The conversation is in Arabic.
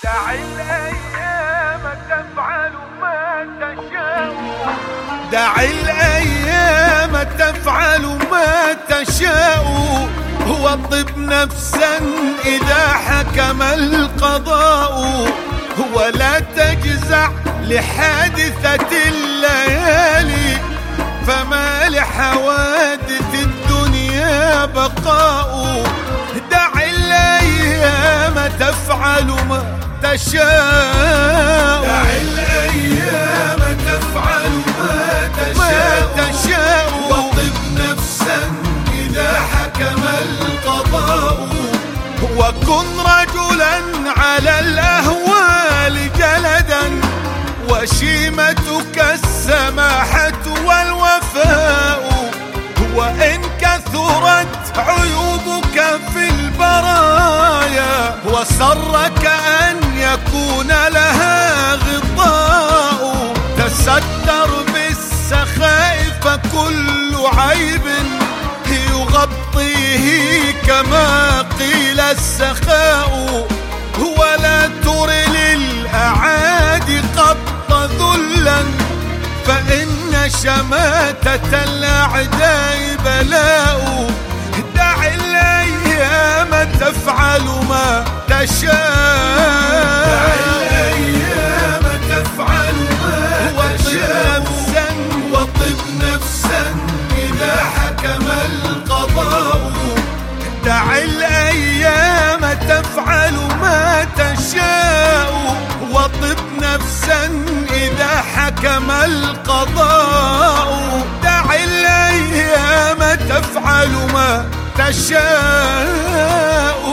دع الأيام تفعل ما تشاء. دع الأيام تفعل ما تشاء. وطب نفسا إذا حكم القضاء. ولا تجزع لحادثة الليالي، فما لحوادث الدنيا بقاء. دع الأيام تفعل ما تشاء. دع الأيام تفعل ما تشاء. وطب نفسا إذا حكم القضاء. وكن رجلا على الأهوال جلدا، وشيمتك السماحة والوفاء. وإن كثرت عيوبك في البرايا، وسرك أن يكون لها غطاء. تستر بالسخاء فكل عيب يغطيه كما قيل السخاء. ولا تر للأعادي قط ذلا، فإن شماتة الأعداء بلاء. دع الأيام تفعل ما تشاء. دع الأيام تفعل ما تشاء. وطب نفسا إذا حكم القضاء. دع الأيام تفعل ما تشاء. وطب نفسا إذا حكم القضاء. دع الأيام تفعل ما تشاء.